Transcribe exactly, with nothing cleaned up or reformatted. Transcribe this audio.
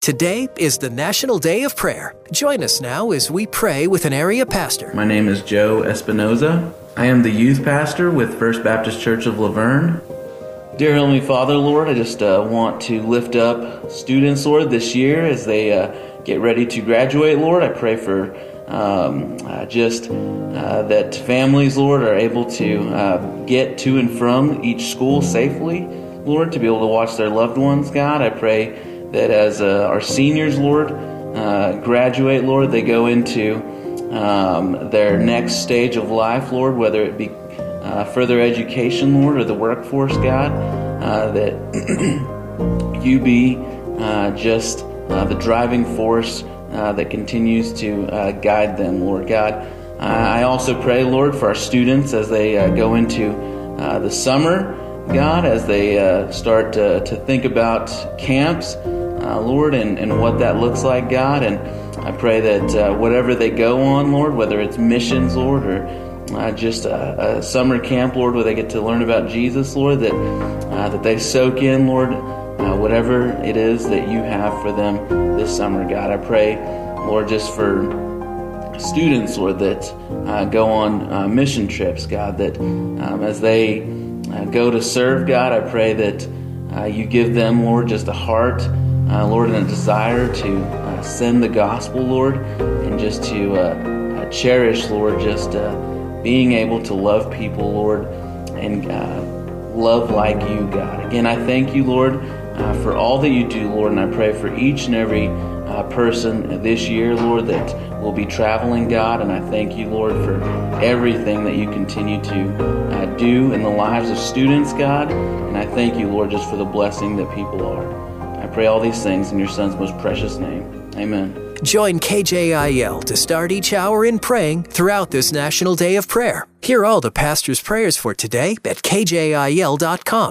Today is the National Day of Prayer. Join us now as we pray with an area pastor. My name is Joe Espinoza. I am the youth pastor with First Baptist Church of Laverne. Dear Heavenly Father, Lord, I just uh, want to lift up students, Lord, this year as they uh, get ready to graduate, Lord. I pray for um, uh, just uh, that families, Lord, are able to uh, get to and from each school safely, Lord, to be able to watch their loved ones, God. I pray that as uh, our seniors, Lord, uh, graduate, Lord, they go into um, their next stage of life, Lord, whether it be uh, further education, Lord, or the workforce, God, uh, that you be uh, just uh, the driving force uh, that continues to uh, guide them, Lord God. Uh, I also pray, Lord, for our students as they uh, go into uh, the summer, God, as they uh, start uh, to think about camps, uh, Lord, and, and what that looks like, God. And I pray that uh, whatever they go on, Lord, whether it's missions, Lord, or uh, just a, a summer camp, Lord, where they get to learn about Jesus, Lord, that uh, that they soak in, Lord, uh, whatever it is that you have for them this summer, God. I pray, Lord, just for students, Lord, that uh, go on uh, mission trips, God, that um, as they uh, go to serve, God, I pray that uh, you give them, Lord, just a heart, uh, Lord, and a desire to uh, send the gospel, Lord, and just to uh, uh, cherish, Lord, just uh, being able to love people, Lord, and uh, love like you, God. Again, I thank you, Lord, uh, for all that you do, Lord, and I pray for each and every uh, person this year, Lord, that will be traveling, God, and I thank you, Lord, for everything that you continue to uh, do in the lives of students, God, and I thank you, Lord, just for the blessing that people are. I pray all these things in your Son's most precious name. Amen. Join K J I L to start each hour in praying throughout this National Day of Prayer. Hear all the pastor's prayers for today at K J I L dot com.